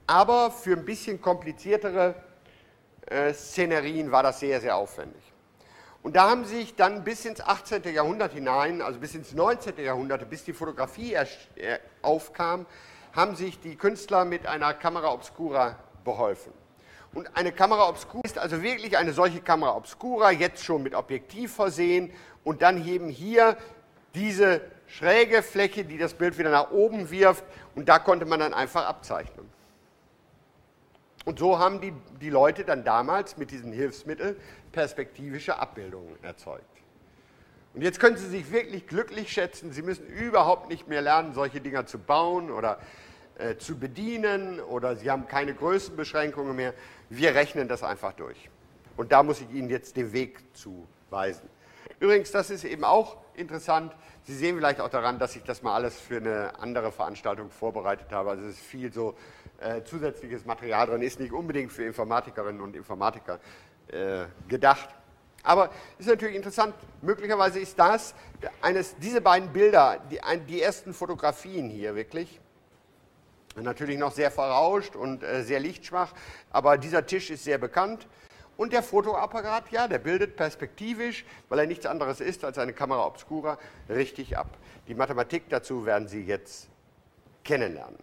aber für ein bisschen kompliziertere Szenerien war das sehr, sehr aufwendig. Und da haben sich dann bis ins 18. Jahrhundert hinein, also bis ins 19. Jahrhundert, bis die Fotografie aufkam, haben sich die Künstler mit einer Camera obscura beholfen. Und eine Camera obscura ist also wirklich eine solche Camera obscura, jetzt schon mit Objektiv versehen und dann eben hier diese schräge Fläche, die das Bild wieder nach oben wirft und da konnte man dann einfach abzeichnen. Und so haben die Leute dann damals mit diesen Hilfsmitteln perspektivische Abbildungen erzeugt. Und jetzt können Sie sich wirklich glücklich schätzen, Sie müssen überhaupt nicht mehr lernen, solche Dinger zu bauen oder zu bedienen oder Sie haben keine Größenbeschränkungen mehr. Wir rechnen das einfach durch. Und da muss ich Ihnen jetzt den Weg zuweisen. Übrigens, das ist eben auch interessant. Sie sehen vielleicht auch daran, dass ich das mal alles für eine andere Veranstaltung vorbereitet habe. Also es ist viel so zusätzliches Material drin, ist nicht unbedingt für Informatikerinnen und Informatiker gedacht. Aber ist natürlich interessant, möglicherweise ist das diese beiden Bilder, die ersten Fotografien hier wirklich, natürlich noch sehr verrauscht und sehr lichtschwach, aber dieser Tisch ist sehr bekannt. Und der Fotoapparat, ja, der bildet perspektivisch, weil er nichts anderes ist als eine Camera obscura, richtig ab. Die Mathematik dazu werden Sie jetzt kennenlernen.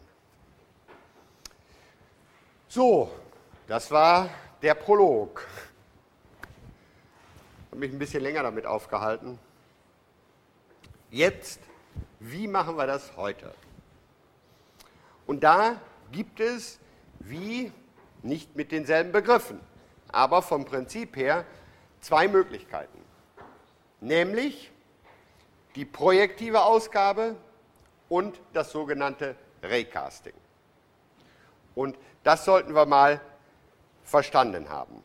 So, das war der Prolog. Ich habe mich ein bisschen länger damit aufgehalten. Jetzt, wie machen wir das heute? Und da gibt es, wie, nicht mit denselben Begriffen, aber vom Prinzip her zwei Möglichkeiten. Nämlich die projektive Ausgabe und das sogenannte Recasting. Und das sollten wir mal verstanden haben.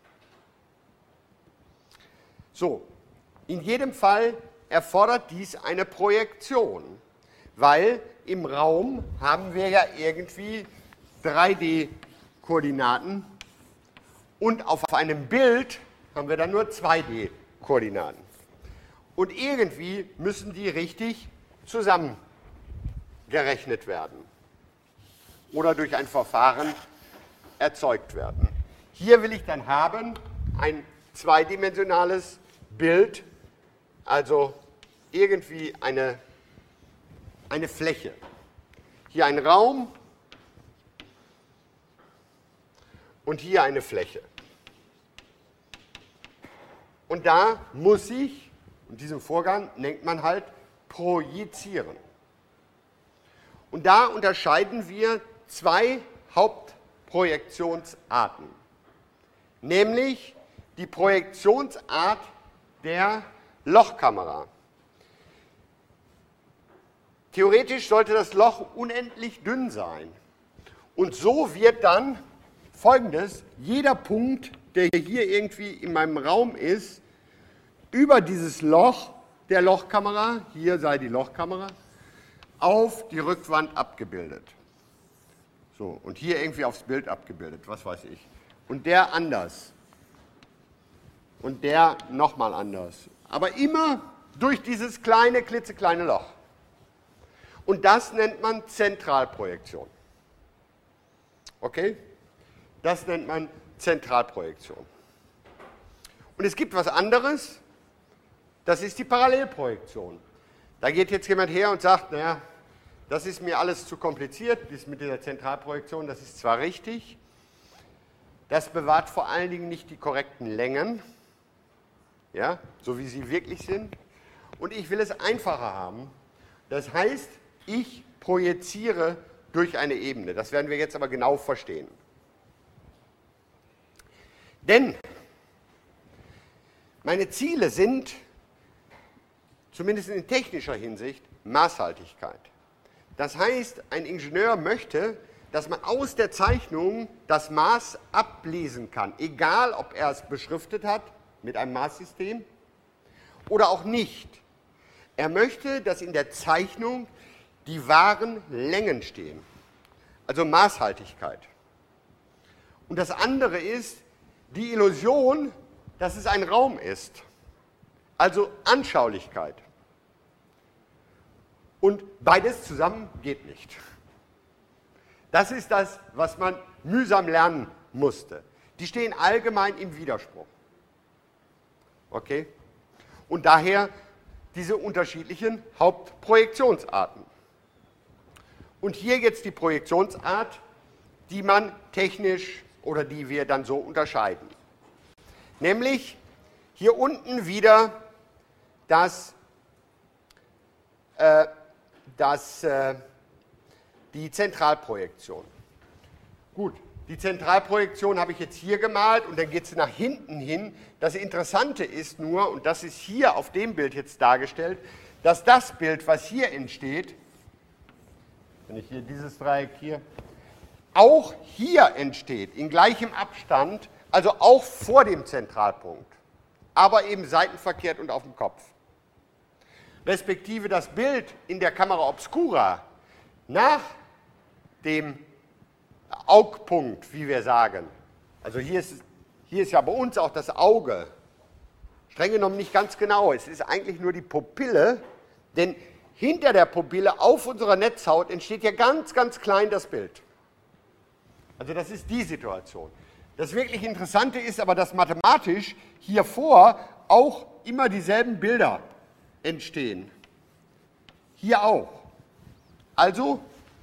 So, in jedem Fall erfordert dies eine Projektion, weil im Raum haben wir ja irgendwie 3D-Koordinaten und auf einem Bild haben wir dann nur 2D-Koordinaten. Und irgendwie müssen die richtig zusammengerechnet werden oder durch ein Verfahren erzeugt werden. Hier will ich dann haben ein zweidimensionales Bild, also irgendwie eine Fläche. Hier ein Raum und hier eine Fläche. Und da muss ich, und diesen Vorgang nennt man halt projizieren. Und da unterscheiden wir zwei Hauptprojektionsarten, nämlich die Projektionsart der Lochkamera. Theoretisch sollte das Loch unendlich dünn sein. Und so wird dann Folgendes: Jeder Punkt, der hier irgendwie in meinem Raum ist, über dieses Loch der Lochkamera, hier sei die Lochkamera, auf die Rückwand abgebildet. So, und hier irgendwie aufs Bild abgebildet, was weiß ich. Und der anders. Und der nochmal anders. Aber immer durch dieses kleine, klitzekleine Loch. Und das nennt man Zentralprojektion. Okay? Das nennt man Zentralprojektion. Und es gibt was anderes, das ist die Parallelprojektion. Da geht jetzt jemand her und sagt, naja, das ist mir alles zu kompliziert, das mit dieser Zentralprojektion, das ist zwar richtig, das bewahrt vor allen Dingen nicht die korrekten Längen, ja, so wie sie wirklich sind, und ich will es einfacher haben. Das heißt, ich projiziere durch eine Ebene. Das werden wir jetzt aber genau verstehen. Denn meine Ziele sind, zumindest in technischer Hinsicht, Maßhaltigkeit. Das heißt, ein Ingenieur möchte, dass man aus der Zeichnung das Maß ablesen kann, egal ob er es beschriftet hat mit einem Maßsystem oder auch nicht. Er möchte, dass in der Zeichnung die wahren Längen stehen, also Maßhaltigkeit. Und das andere ist die Illusion, dass es ein Raum ist, also Anschaulichkeit. Und beides zusammen geht nicht. Das ist das, was man mühsam lernen musste. Die stehen allgemein im Widerspruch. Okay? Und daher diese unterschiedlichen Hauptprojektionsarten. Und hier jetzt die Projektionsart, die man technisch oder die wir dann so unterscheiden. Nämlich hier unten wieder die Zentralprojektion. Gut, die Zentralprojektion habe ich jetzt hier gemalt und dann geht es nach hinten hin. Das Interessante ist nur, und das ist hier auf dem Bild jetzt dargestellt, dass das Bild, was hier entsteht, wenn ich hier dieses Dreieck hier, auch hier entsteht, in gleichem Abstand, also auch vor dem Zentralpunkt, aber eben seitenverkehrt und auf dem Kopf. Respektive das Bild in der Camera Obscura nach dem Augpunkt, wie wir sagen. Also hier ist ja bei uns auch das Auge. Streng genommen nicht ganz genau. Es ist eigentlich nur die Pupille, denn hinter der Pupille auf unserer Netzhaut entsteht ja ganz, ganz klein das Bild. Also das ist die Situation. Das wirklich Interessante ist aber, dass mathematisch hier vor auch immer dieselben Bilder entstehen. Hier auch. Also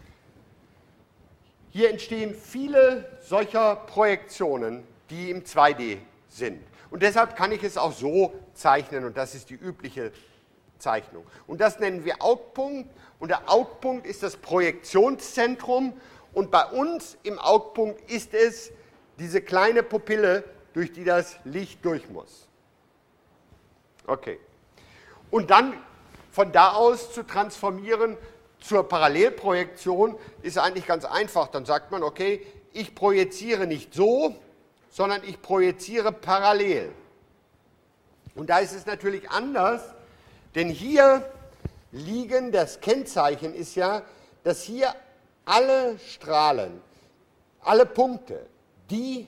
hier entstehen viele solcher Projektionen, die im 2D sind. Und deshalb kann ich es auch so zeichnen und das ist die übliche Zeichnung. Und das nennen wir Augpunkt und der Augpunkt ist das Projektionszentrum und bei uns im Augpunkt ist es diese kleine Pupille, durch die das Licht durch muss. Okay. Und dann von da aus zu transformieren zur Parallelprojektion ist eigentlich ganz einfach. Dann sagt man, okay, ich projiziere nicht so, sondern ich projiziere parallel. Und da ist es natürlich anders, denn hier liegen, das Kennzeichen ist ja, dass hier alle Strahlen, alle Punkte, die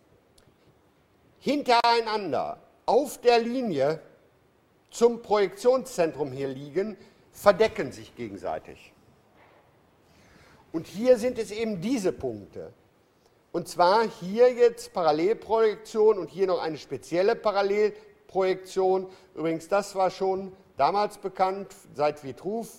hintereinander auf der Linie zum Projektionszentrum hier liegen, verdecken sich gegenseitig. Und hier sind es eben diese Punkte. Und zwar hier jetzt Parallelprojektion und hier noch eine spezielle Parallelprojektion. Übrigens, das war schon damals bekannt, seit Vitruv.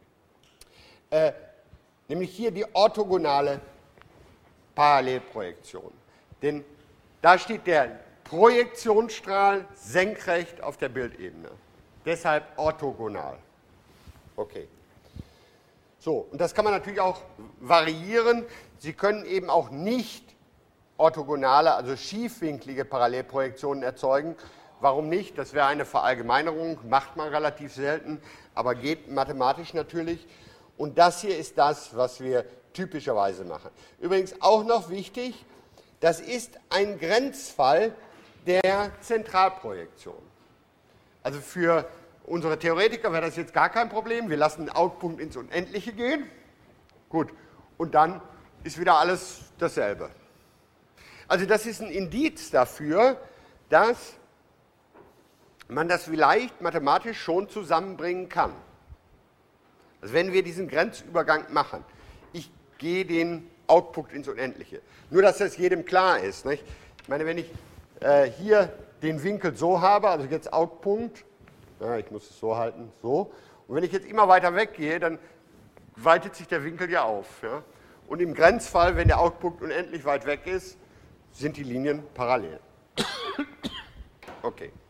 Nämlich hier die orthogonale Parallelprojektion. Denn da steht der Projektionsstrahl senkrecht auf der Bildebene. Deshalb orthogonal. Okay. So, und das kann man natürlich auch variieren. Sie können eben auch nicht orthogonale, also schiefwinklige Parallelprojektionen erzeugen. Warum nicht? Das wäre eine Verallgemeinerung, macht man relativ selten, aber geht mathematisch natürlich. Und das hier ist das, was wir typischerweise machen. Übrigens auch noch wichtig, das ist ein Grenzfall der Zentralprojektion. Also für unsere Theoretiker wäre das jetzt gar kein Problem. Wir lassen den Augpunkt ins Unendliche gehen. Gut, und dann ist wieder alles dasselbe. Also das ist ein Indiz dafür, dass man das vielleicht mathematisch schon zusammenbringen kann. Also wenn wir diesen Grenzübergang machen, ich gehe den Augpunkt ins Unendliche. Nur, dass das jedem klar ist. Nicht? Ich meine, wenn ich hier den Winkel so habe, also jetzt Augpunkt, ja, ich muss es so halten, so. Und wenn ich jetzt immer weiter weggehe, dann weitet sich der Winkel ja auf. Ja? Und im Grenzfall, wenn der Augpunkt unendlich weit weg ist, sind die Linien parallel. Okay.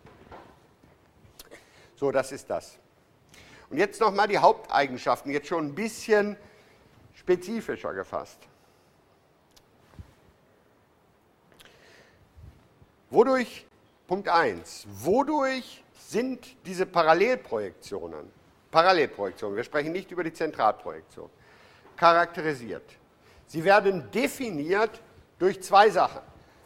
So, das ist das. Und jetzt nochmal die Haupteigenschaften, jetzt schon ein bisschen spezifischer gefasst. Wodurch, Punkt 1, wodurch sind diese Parallelprojektionen, wir sprechen nicht über die Zentralprojektion, charakterisiert? Sie werden definiert durch zwei Sachen,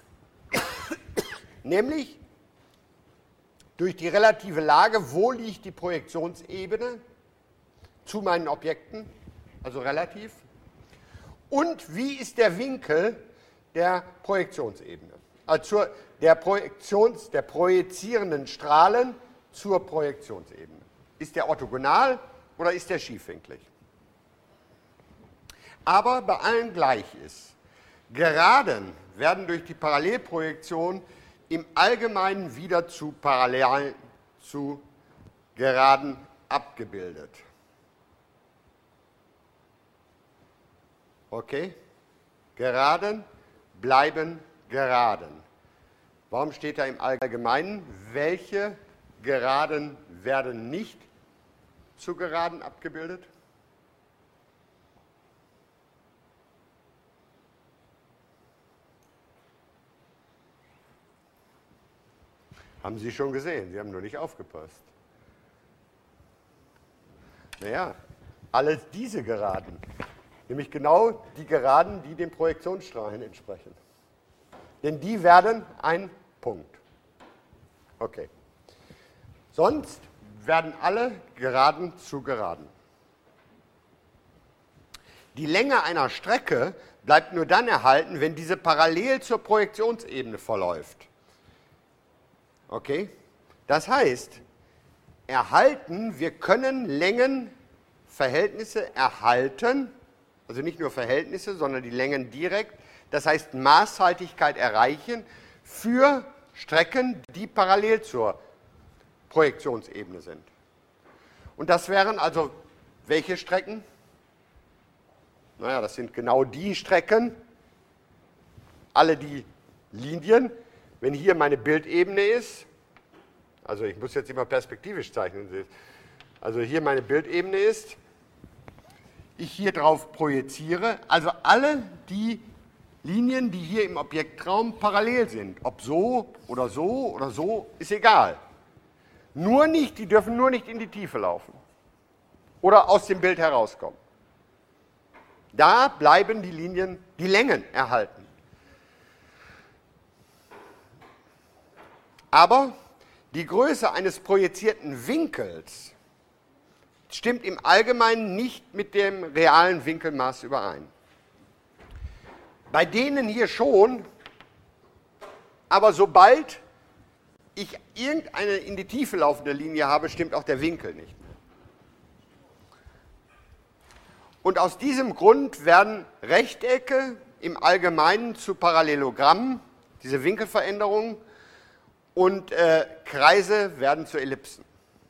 nämlich durch die relative Lage, wo liegt die Projektionsebene zu meinen Objekten, also relativ, und wie ist der Winkel der Projektionsebene, also der projizierenden Strahlen zur Projektionsebene. Ist der orthogonal oder ist der schiefwinklig? aber bei allen gleich ist. Geraden werden durch die Parallelprojektion im Allgemeinen wieder zu Geraden abgebildet. Okay? Geraden bleiben Geraden. Warum steht da im Allgemeinen? Welche Geraden werden nicht zu Geraden abgebildet? Haben Sie schon gesehen, Sie haben nur nicht aufgepasst. Naja, alles diese Geraden, nämlich genau die Geraden, die den Projektionsstrahlen entsprechen. Denn die werden ein Punkt. Okay. Sonst werden alle Geraden zu Geraden. Die Länge einer Strecke bleibt nur dann erhalten, wenn diese parallel zur Projektionsebene verläuft. Okay? Das heißt, wir können Längenverhältnisse erhalten, also nicht nur Verhältnisse, sondern die Längen direkt, das heißt Maßhaltigkeit erreichen für Strecken, die parallel zur Projektionsebene sind. Und das wären also welche Strecken? Naja, das sind genau die Strecken, alle die Linien. Wenn hier meine Bildebene ist, also ich muss jetzt immer perspektivisch zeichnen, also hier meine Bildebene ist, ich hier drauf projiziere, also alle die Linien, die hier im Objektraum parallel sind, ob so oder so oder so, ist egal. Die dürfen nur nicht in die Tiefe laufen oder aus dem Bild herauskommen. Da bleiben die Längen erhalten. Aber die Größe eines projizierten Winkels stimmt im Allgemeinen nicht mit dem realen Winkelmaß überein. Bei denen hier schon, aber sobald ich irgendeine in die Tiefe laufende Linie habe, stimmt auch der Winkel nicht mehr. Und aus diesem Grund werden Rechtecke im Allgemeinen zu Parallelogrammen, diese Winkelveränderungen, und Kreise werden zu Ellipsen.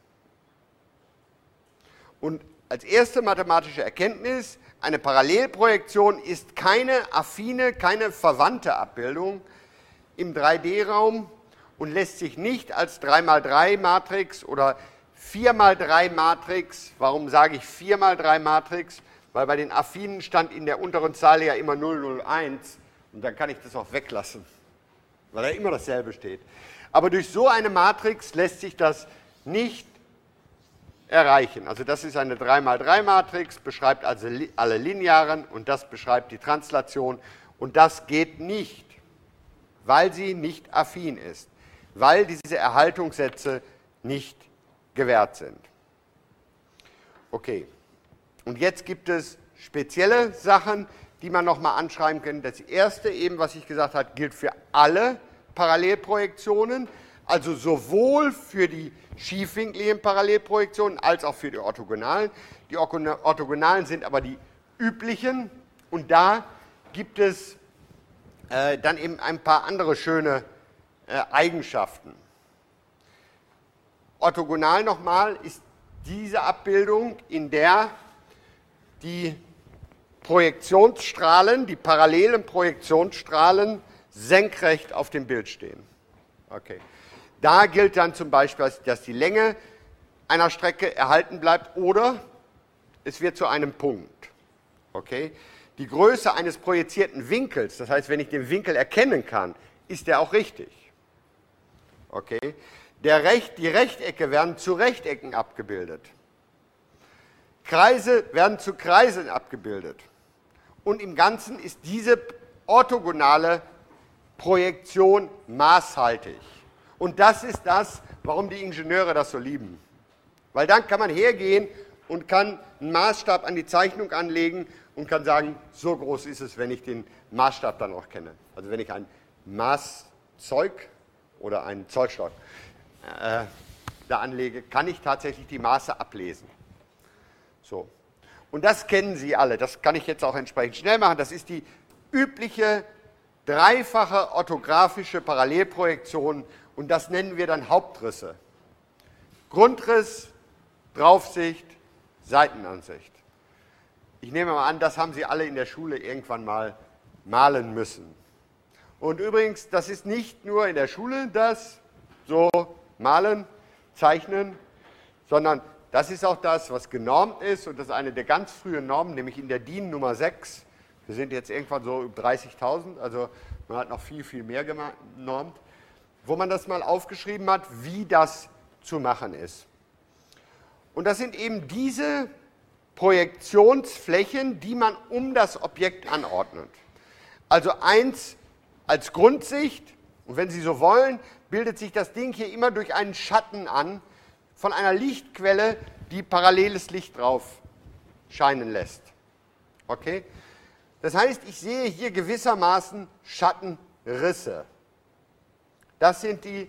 Und als erste mathematische Erkenntnis, eine Parallelprojektion ist keine affine, keine verwandte Abbildung im 3D-Raum und lässt sich nicht als 3×3-Matrix oder 4×3-Matrix, warum sage ich 4×3-Matrix? Weil bei den Affinen stand in der unteren Zeile ja immer 001 und dann kann ich das auch weglassen, weil da immer dasselbe steht. Aber durch so eine Matrix lässt sich das nicht erreichen. Also das ist eine 3×3-Matrix, beschreibt also alle Linearen und das beschreibt die Translation und das geht nicht, weil sie nicht affin ist, weil diese Erhaltungssätze nicht gewährt sind. Okay, und jetzt gibt es spezielle Sachen, die man nochmal anschreiben kann. Das erste eben, was ich gesagt habe, gilt für alle Parallelprojektionen, also sowohl für die schiefwinkligen Parallelprojektionen als auch für die orthogonalen. Die orthogonalen sind aber die üblichen und da gibt es dann eben ein paar andere schöne Eigenschaften. Orthogonal nochmal ist diese Abbildung, in der die Projektionsstrahlen, die parallelen Projektionsstrahlen senkrecht auf dem Bild stehen. Okay. Da gilt dann zum Beispiel, dass die Länge einer Strecke erhalten bleibt oder es wird zu einem Punkt. Okay. Die Größe eines projizierten Winkels, das heißt, wenn ich den Winkel erkennen kann, ist der auch richtig. Okay. Die Rechtecke werden zu Rechtecken abgebildet. Kreise werden zu Kreisen abgebildet. Und im Ganzen ist diese orthogonale Projektion maßhaltig. Und das ist das, warum die Ingenieure das so lieben. Weil dann kann man hergehen und kann einen Maßstab an die Zeichnung anlegen und kann sagen, so groß ist es, wenn ich den Maßstab dann auch kenne. Also wenn ich ein Maßzeug oder einen Zollstock da anlege, kann ich tatsächlich die Maße ablesen. So. Und das kennen Sie alle, das kann ich jetzt auch entsprechend schnell machen. Das ist die übliche dreifache orthografische Parallelprojektion und das nennen wir dann Hauptrisse. Grundriss, Draufsicht, Seitenansicht. Ich nehme mal an, das haben Sie alle in der Schule irgendwann mal malen müssen. Und übrigens, das ist nicht nur in der Schule das so malen, zeichnen, sondern das ist auch das, was genormt ist und das ist eine der ganz frühen Normen, nämlich in der DIN Nummer 6. Wir sind jetzt irgendwann so über 30.000, also man hat noch viel, viel mehr genormt, wo man das mal aufgeschrieben hat, wie das zu machen ist. Und das sind eben diese Projektionsflächen, die man um das Objekt anordnet. Also eins als Grundsicht, und wenn Sie so wollen, bildet sich das Ding hier immer durch einen Schatten an von einer Lichtquelle, die paralleles Licht drauf scheinen lässt. Okay? Das heißt, ich sehe hier gewissermaßen Schattenrisse. Das sind die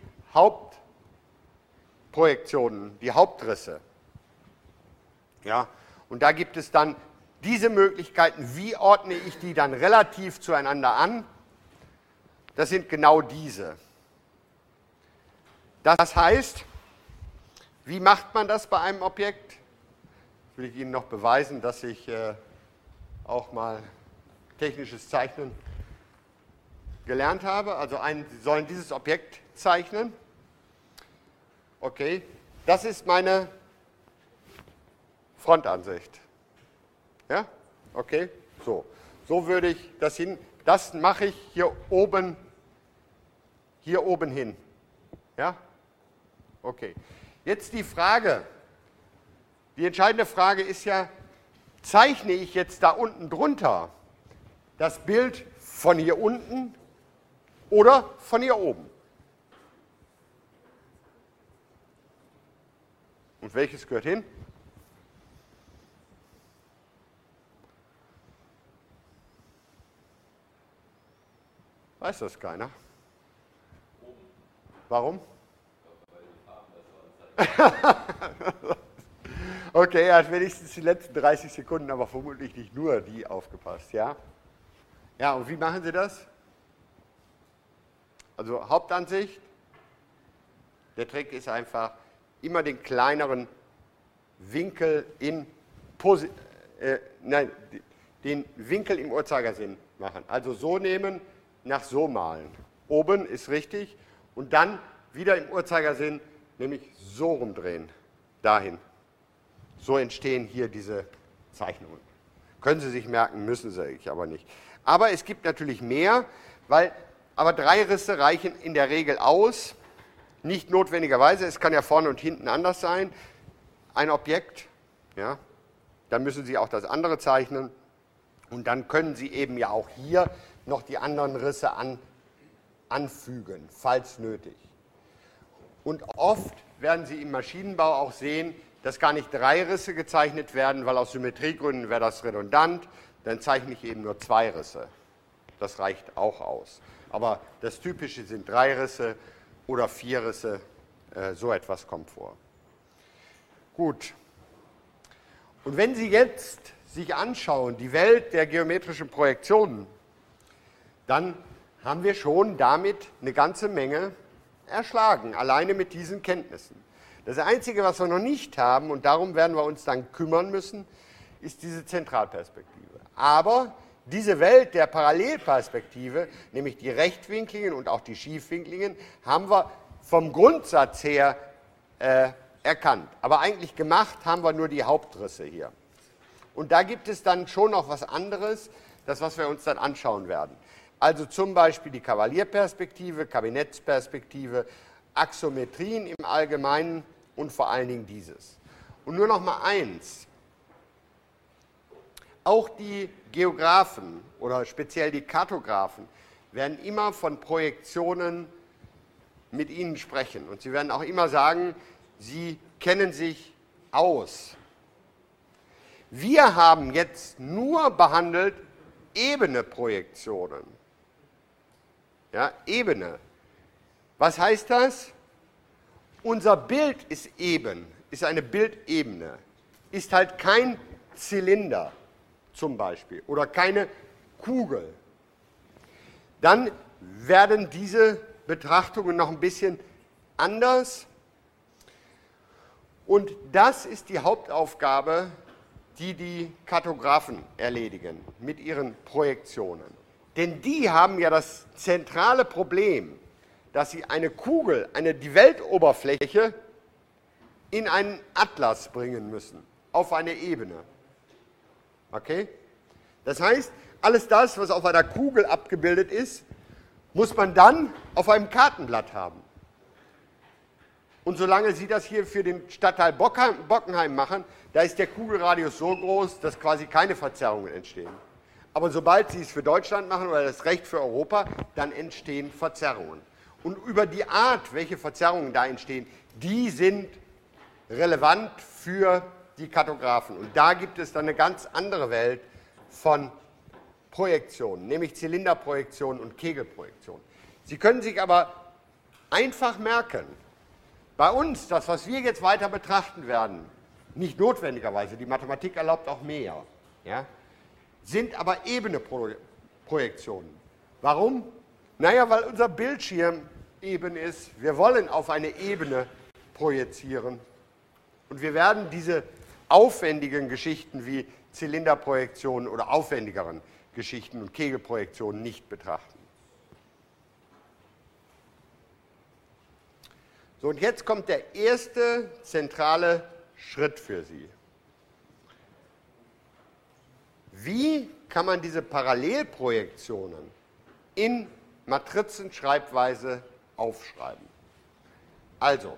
Hauptprojektionen, die Hauptrisse. Ja? Und da gibt es dann diese Möglichkeiten, wie ordne ich die dann relativ zueinander an? Das sind genau diese. Das heißt, wie macht man das bei einem Objekt? Will ich Ihnen noch beweisen, dass ich auch mal technisches Zeichnen gelernt habe. Also Sie sollen dieses Objekt zeichnen. Okay, das ist meine Frontansicht. Ja, okay, so. So würde ich das hin. Das mache ich hier oben hin. Ja, okay. Jetzt die Frage, die entscheidende Frage ist ja, zeichne ich jetzt da unten drunter das Bild von hier unten oder von hier oben? Und welches gehört hin? Weiß das keiner? Warum? Okay, er hat wenigstens die letzten 30 Sekunden, aber vermutlich nicht nur die aufgepasst, ja? Ja, und wie machen Sie das? Also Hauptansicht, der Trick ist einfach, immer den kleineren Winkel den Winkel im Uhrzeigersinn machen. Also so nehmen, nach so malen. Oben ist richtig und dann wieder im Uhrzeigersinn, nämlich so rumdrehen, dahin. So entstehen hier diese Zeichnungen. Können Sie sich merken, müssen Sie aber nicht. Aber es gibt natürlich mehr, aber 3 Risse reichen in der Regel aus. Nicht notwendigerweise, es kann ja vorne und hinten anders sein. Ein Objekt, ja, dann müssen Sie auch das andere zeichnen und dann können Sie eben ja auch hier noch die anderen Risse anfügen, falls nötig. Und oft werden Sie im Maschinenbau auch sehen, dass gar nicht 3 Risse gezeichnet werden, weil aus Symmetriegründen wäre das redundant, dann zeichne ich eben nur 2 Risse. Das reicht auch aus. Aber das Typische sind 3 Risse oder 4 Risse, so etwas kommt vor. Gut. Und wenn Sie jetzt sich anschauen, die Welt der geometrischen Projektionen, dann haben wir schon damit eine ganze Menge erschlagen, alleine mit diesen Kenntnissen. Das Einzige, was wir noch nicht haben, und darum werden wir uns dann kümmern müssen, ist diese Zentralperspektive. Aber diese Welt der Parallelperspektive, nämlich die rechtwinkligen und auch die schiefwinkligen, haben wir vom Grundsatz her erkannt. Aber eigentlich gemacht haben wir nur die Hauptrisse hier. Und da gibt es dann schon noch was anderes, das, was wir uns dann anschauen werden. Also zum Beispiel die Kavalierperspektive, Kabinettsperspektive, Axometrien im Allgemeinen und vor allen Dingen dieses. Und nur noch mal eins. Auch die Geographen oder speziell die Kartografen werden immer von Projektionen mit Ihnen sprechen. Und sie werden auch immer sagen, sie kennen sich aus. Wir haben jetzt nur behandelt ebene Projektionen. Ja, Ebene. Was heißt das? Unser Bild ist eben, ist eine Bildebene, ist halt kein Zylinder zum Beispiel oder keine Kugel, dann werden diese Betrachtungen noch ein bisschen anders. Und das ist die Hauptaufgabe, die die Kartografen erledigen mit ihren Projektionen. Denn die haben ja das zentrale Problem, dass sie eine Kugel, die Weltoberfläche, in einen Atlas bringen müssen, auf eine Ebene. Okay? Das heißt, alles das, was auf einer Kugel abgebildet ist, muss man dann auf einem Kartenblatt haben. Und solange Sie das hier für den Stadtteil Bockenheim machen, da ist der Kugelradius so groß, dass quasi keine Verzerrungen entstehen. Aber sobald Sie es für Deutschland machen oder das Recht für Europa, dann entstehen Verzerrungen. Und über die Art, welche Verzerrungen da entstehen, die sind relevant für die Kartografen. Und da gibt es dann eine ganz andere Welt von Projektionen, nämlich Zylinderprojektionen und Kegelprojektionen. Sie können sich aber einfach merken, bei uns, das, was wir jetzt weiter betrachten werden, nicht notwendigerweise, die Mathematik erlaubt auch mehr, ja, sind aber Ebene-Projektionen. Warum? Naja, weil unser Bildschirm eben ist. Wir wollen auf eine Ebene projizieren. Und wir werden diese aufwendigen Geschichten wie Zylinderprojektionen oder aufwendigeren Geschichten und Kegelprojektionen nicht betrachten. So, und jetzt kommt der erste zentrale Schritt für Sie. Wie kann man diese Parallelprojektionen in Matrizenschreibweise aufschreiben? Also,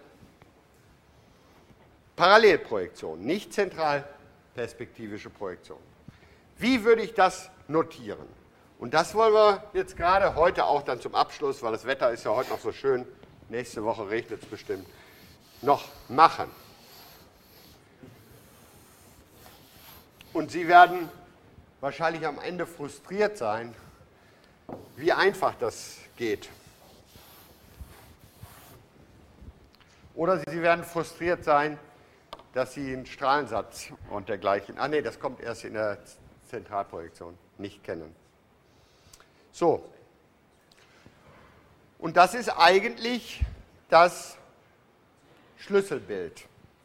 Parallelprojektion, nicht zentralperspektivische Projektion. Wie würde ich das notieren? Und das wollen wir jetzt gerade heute auch dann zum Abschluss, weil das Wetter ist ja heute noch so schön, nächste Woche regnet es bestimmt, noch machen. Und Sie werden wahrscheinlich am Ende frustriert sein, wie einfach das geht. Oder Sie werden frustriert sein, dass Sie einen Strahlensatz und dergleichen, das kommt erst in der Zentralprojektion, nicht kennen. So, und das ist eigentlich das Schlüsselbild.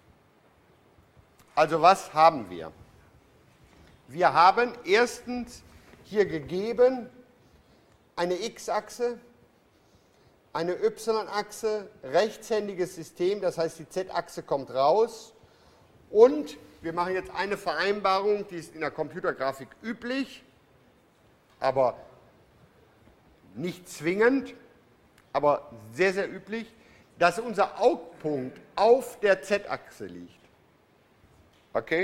Also was haben wir? Wir haben erstens hier gegeben eine X-Achse, eine Y-Achse, rechtshändiges System, das heißt die Z-Achse kommt raus und wir machen jetzt eine Vereinbarung, die ist in der Computergrafik üblich, aber nicht zwingend, aber sehr, sehr üblich, dass unser Augpunkt auf der Z-Achse liegt. Okay?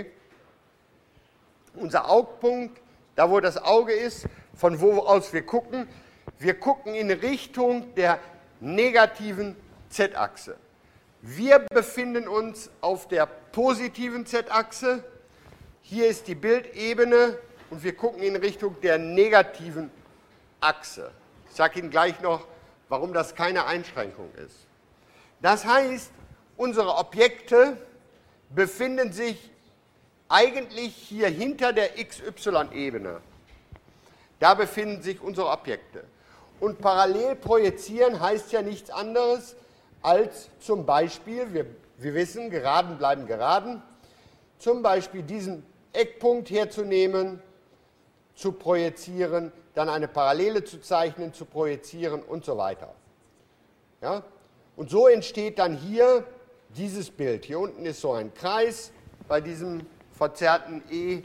Unser Augpunkt, da wo das Auge ist, von wo aus wir gucken in Richtung der negativen Z-Achse. Wir befinden uns auf der positiven Z-Achse, hier ist die Bildebene und wir gucken in Richtung der negativen Achse. Ich sage Ihnen gleich noch, warum das keine Einschränkung ist. Das heißt, unsere Objekte befinden sich eigentlich hier hinter der XY-Ebene. Da befinden sich unsere Objekte. Und parallel projizieren heißt ja nichts anderes als zum Beispiel, wir wissen, Geraden bleiben Geraden, zum Beispiel diesen Eckpunkt herzunehmen, zu projizieren, dann eine Parallele zu zeichnen, zu projizieren und so weiter. Ja? Und so entsteht dann hier dieses Bild. Hier unten ist so ein Kreis bei diesem verzerrten E.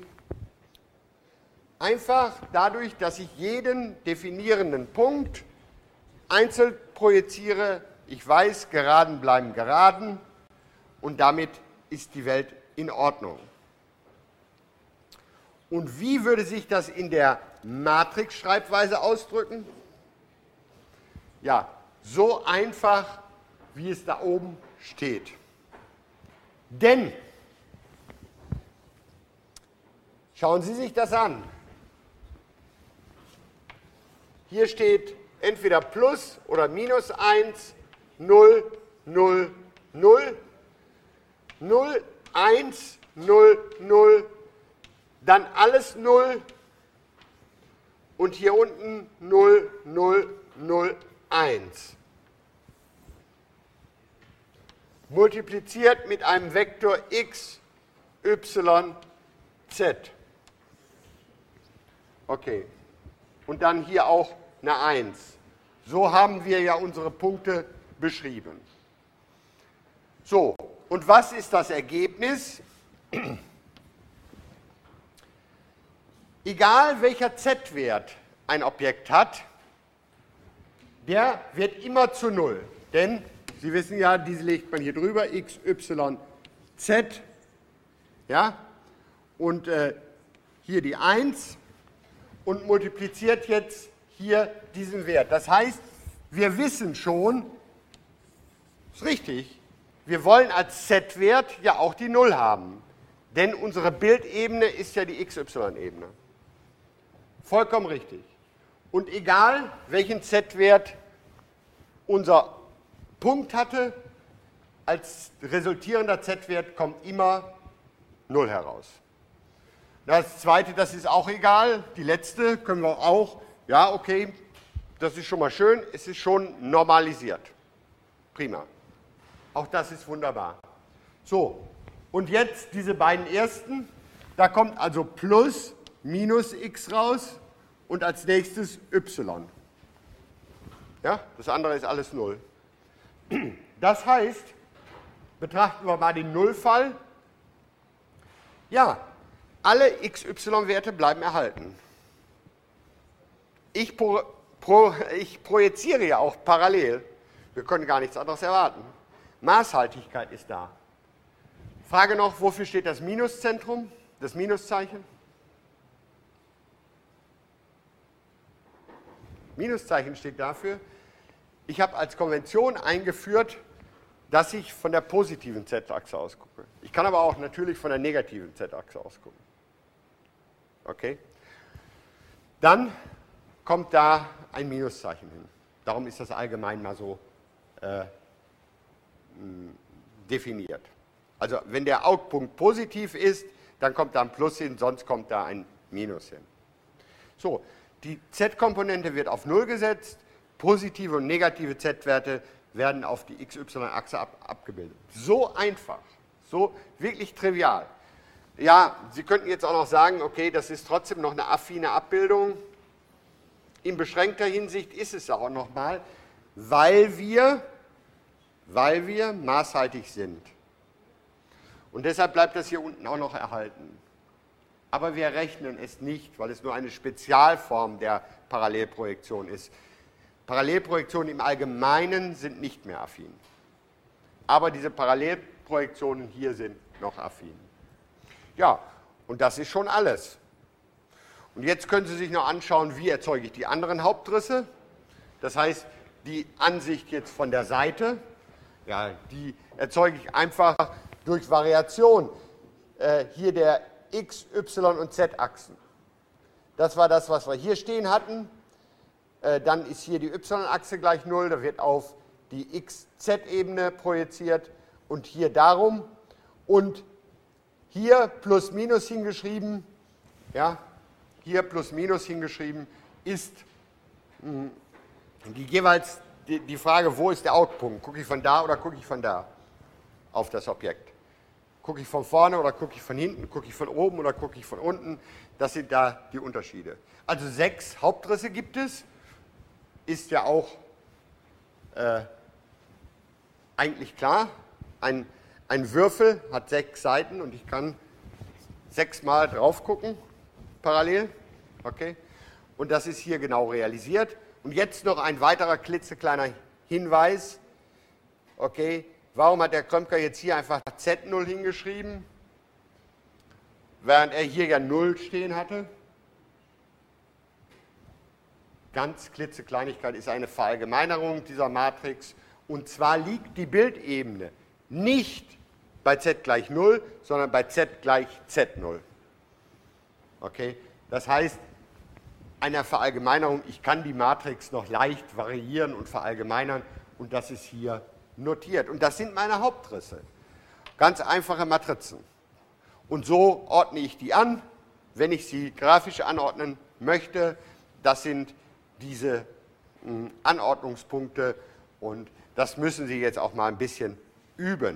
Einfach dadurch, dass ich jeden definierenden Punkt einzeln projiziere. Ich weiß, Geraden bleiben Geraden und damit ist die Welt in Ordnung. Und wie würde sich das in der Matrix-Schreibweise ausdrücken? Ja, so einfach, wie es da oben steht. Denn, schauen Sie sich das an. Hier steht entweder plus oder minus 1, 0, 0, 0, 0, 1, 0, 0, dann alles 0 und hier unten 0, 0, 0, 1. Multipliziert mit einem Vektor x, y, z. Okay. Und dann hier auch eine 1. So haben wir ja unsere Punkte beschrieben. So, und was ist das Ergebnis? Egal welcher z-Wert ein Objekt hat, der wird immer zu 0. Denn, Sie wissen ja, diese legt man hier drüber, x, y, z. Ja? Und hier die 1 und multipliziert jetzt hier diesen Wert. Das heißt, wir wissen schon, ist richtig, wir wollen als z-Wert ja auch die 0 haben. Denn unsere Bildebene ist ja die xy-Ebene. Vollkommen richtig. Und egal, welchen z-Wert unser Punkt hatte, als resultierender z-Wert kommt immer 0 heraus. Das zweite, das ist auch egal. Die letzte können wir auch, ja, okay, das ist schon mal schön, es ist schon normalisiert. Prima. Auch das ist wunderbar. So, und jetzt diese beiden ersten, da kommt also plus, minus x raus und als nächstes y. Ja, das andere ist alles 0. Das heißt, betrachten wir mal den Nullfall. Ja, alle xy-Werte bleiben erhalten. Ich projiziere ja auch parallel. Wir können gar nichts anderes erwarten. Maßhaltigkeit ist da. Frage noch, wofür steht das Minuszentrum, das Minuszeichen? Minuszeichen steht dafür, ich habe als Konvention eingeführt, dass ich von der positiven z-Achse ausgucke. Ich kann aber auch natürlich von der negativen z-Achse ausgucken. Okay? Dann kommt da ein Minuszeichen hin. Darum ist das allgemein mal so definiert. Also wenn der Outpunkt positiv ist, dann kommt da ein Plus hin, sonst kommt da ein Minus hin. So, die z-Komponente wird auf 0 gesetzt, positive und negative z-Werte werden auf die xy-Achse abgebildet. So einfach, so wirklich trivial. Ja, Sie könnten jetzt auch noch sagen, okay, das ist trotzdem noch eine affine Abbildung. In beschränkter Hinsicht ist es auch nochmal, weil wir maßhaltig sind. Und deshalb bleibt das hier unten auch noch erhalten. Aber wir rechnen es nicht, weil es nur eine Spezialform der Parallelprojektion ist. Parallelprojektionen im Allgemeinen sind nicht mehr affin. Aber diese Parallelprojektionen hier sind noch affin. Ja, und das ist schon alles. Und jetzt können Sie sich noch anschauen, wie erzeuge ich die anderen Hauptrisse. Das heißt, die Ansicht jetzt von der Seite, ja, die erzeuge ich einfach durch Variation hier der x, y und z-Achsen. Das war das, was wir hier stehen hatten. Dann ist hier die y-Achse gleich 0, da wird auf die x-z-Ebene projiziert und hier darum. Und hier plus minus hingeschrieben, ja, hier plus minus hingeschrieben ist jeweils die Frage, wo ist der Outpunkt? Gucke ich von da oder gucke ich von da auf das Objekt? Gucke ich von vorne oder gucke ich von hinten? Gucke ich von oben oder gucke ich von unten? Das sind da die Unterschiede. Also 6 Hauptrisse gibt es. Ist ja auch eigentlich klar. Ein Würfel hat 6 Seiten und ich kann 6 Mal drauf gucken, parallel. Okay? Und das ist hier genau realisiert. Und jetzt noch ein weiterer klitzekleiner Hinweis. Okay, warum hat der Krömker jetzt hier einfach Z0 hingeschrieben, während er hier ja 0 stehen hatte? Ganz klitzekleinigkeit ist eine Verallgemeinerung dieser Matrix. Und zwar liegt die Bildebene nicht bei z gleich 0, sondern bei z gleich z0. Okay? Das heißt, eine Verallgemeinerung, ich kann die Matrix noch leicht variieren und verallgemeinern und das ist hier notiert. Und das sind meine Hauptrisse. Ganz einfache Matrizen. Und so ordne ich die an wenn ich sie grafisch anordnen möchte, das sind diese Anordnungspunkte und das müssen Sie jetzt auch mal ein bisschen üben.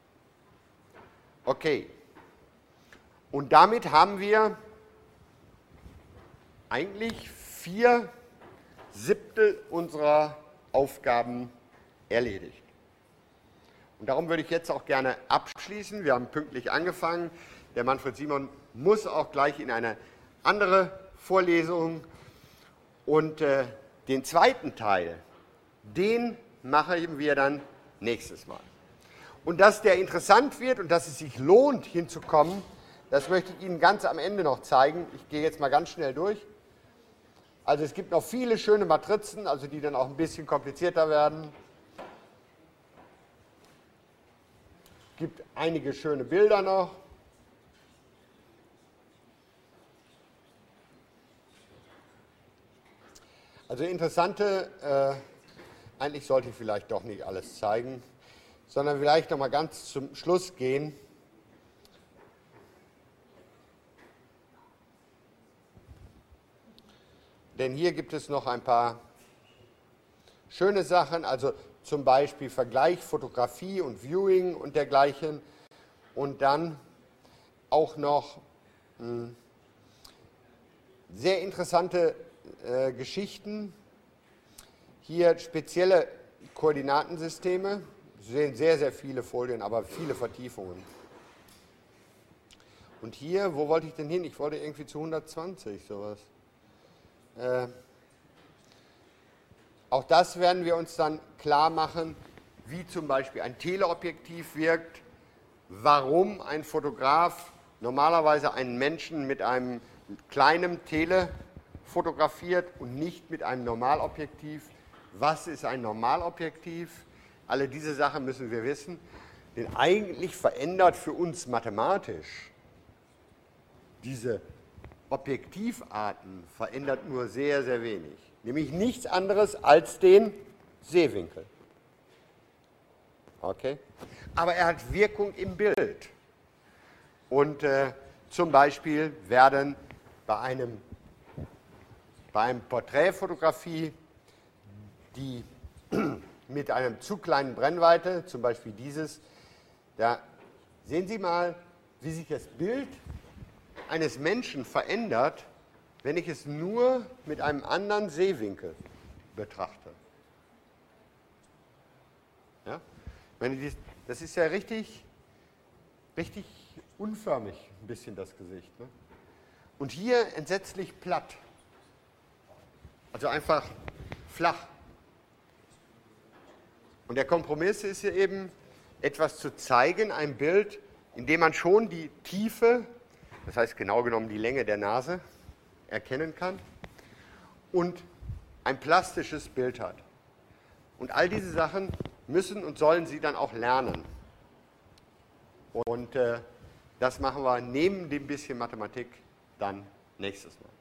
Okay. Und damit haben wir eigentlich 4/7 unserer Aufgaben erledigt. Und darum würde ich jetzt auch gerne abschließen. Wir haben pünktlich angefangen. Der Manfred Simon muss auch gleich in eine andere Vorlesung. Und den zweiten Teil, den machen wir dann nächstes Mal. Und dass der interessant wird und dass es sich lohnt, hinzukommen, das möchte ich Ihnen ganz am Ende noch zeigen. Ich gehe jetzt mal ganz schnell durch. Also es gibt noch viele schöne Matrizen, also die dann auch ein bisschen komplizierter werden. Es gibt einige schöne Bilder noch. Also interessante, eigentlich sollte ich vielleicht doch nicht alles zeigen, sondern vielleicht noch mal ganz zum Schluss gehen. Denn hier gibt es noch ein paar schöne Sachen, also zum Beispiel Vergleich Fotografie und Viewing und dergleichen. Und dann auch noch sehr interessante Geschichten. Hier spezielle Koordinatensysteme. Sie sehen sehr, sehr viele Folien, aber viele Vertiefungen. Und hier, wo wollte ich denn hin? Ich wollte irgendwie zu 120, sowas. Auch das werden wir uns dann klar machen, wie zum Beispiel ein Teleobjektiv wirkt, warum ein Fotograf normalerweise einen Menschen mit einem kleinen Tele fotografiert und nicht mit einem Normalobjektiv. Was ist ein Normalobjektiv? Alle diese Sachen müssen wir wissen, denn eigentlich verändert für uns mathematisch diese Objektivarten verändert nur sehr, sehr wenig. Nämlich nichts anderes als den Sehwinkel. Okay? Aber er hat Wirkung im Bild. Und zum Beispiel werden bei einem Porträtfotografie, die mit einem zu kleinen Brennweite, zum Beispiel dieses, da sehen Sie mal, wie sich das Bild eines Menschen verändert, wenn ich es nur mit einem anderen Sehwinkel betrachte. Ja? Das ist ja richtig unförmig, ein bisschen das Gesicht. Ne? Und hier entsetzlich platt. Also einfach flach. Und der Kompromiss ist hier eben, etwas zu zeigen, ein Bild, in dem man schon die Tiefe, das heißt genau genommen die Länge der Nase, erkennen kann und ein plastisches Bild hat. Und all diese Sachen müssen und sollen Sie dann auch lernen. Und das machen wir neben dem bisschen Mathematik dann nächstes Mal.